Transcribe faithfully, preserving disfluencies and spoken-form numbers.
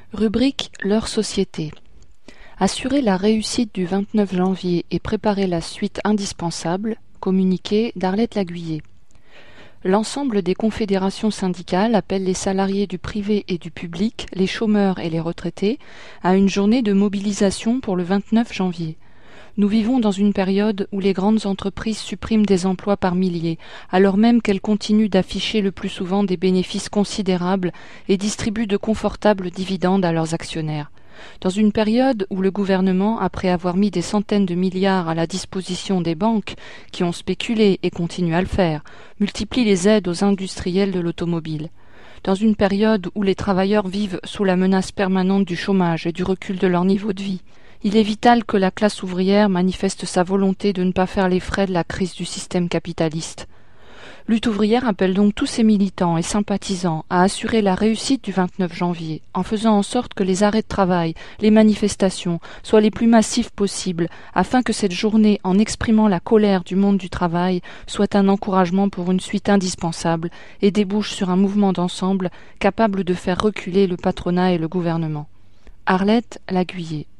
Rubrique Leur société. Assurer la réussite du vingt-neuf janvier et préparer la suite indispensable. Communiqué d'Arlette Laguiller. L'ensemble des confédérations syndicales appellent les salariés du privé et du public, les chômeurs et les retraités, à une journée de mobilisation pour le vingt-neuf janvier. Nous vivons dans une période où les grandes entreprises suppriment des emplois par milliers, alors même qu'elles continuent d'afficher le plus souvent des bénéfices considérables et distribuent de confortables dividendes à leurs actionnaires. Dans une période où le gouvernement, après avoir mis des centaines de milliards à la disposition des banques, qui ont spéculé et continuent à le faire, multiplie les aides aux industriels de l'automobile. Dans une période où les travailleurs vivent sous la menace permanente du chômage et du recul de leur niveau de vie, il est vital que la classe ouvrière manifeste sa volonté de ne pas faire les frais de la crise du système capitaliste. Lutte ouvrière appelle donc tous ses militants et sympathisants à assurer la réussite du vingt-neuf janvier, en faisant en sorte que les arrêts de travail, les manifestations, soient les plus massifs possibles, afin que cette journée, en exprimant la colère du monde du travail, soit un encouragement pour une suite indispensable et débouche sur un mouvement d'ensemble capable de faire reculer le patronat et le gouvernement. Arlette Laguiller.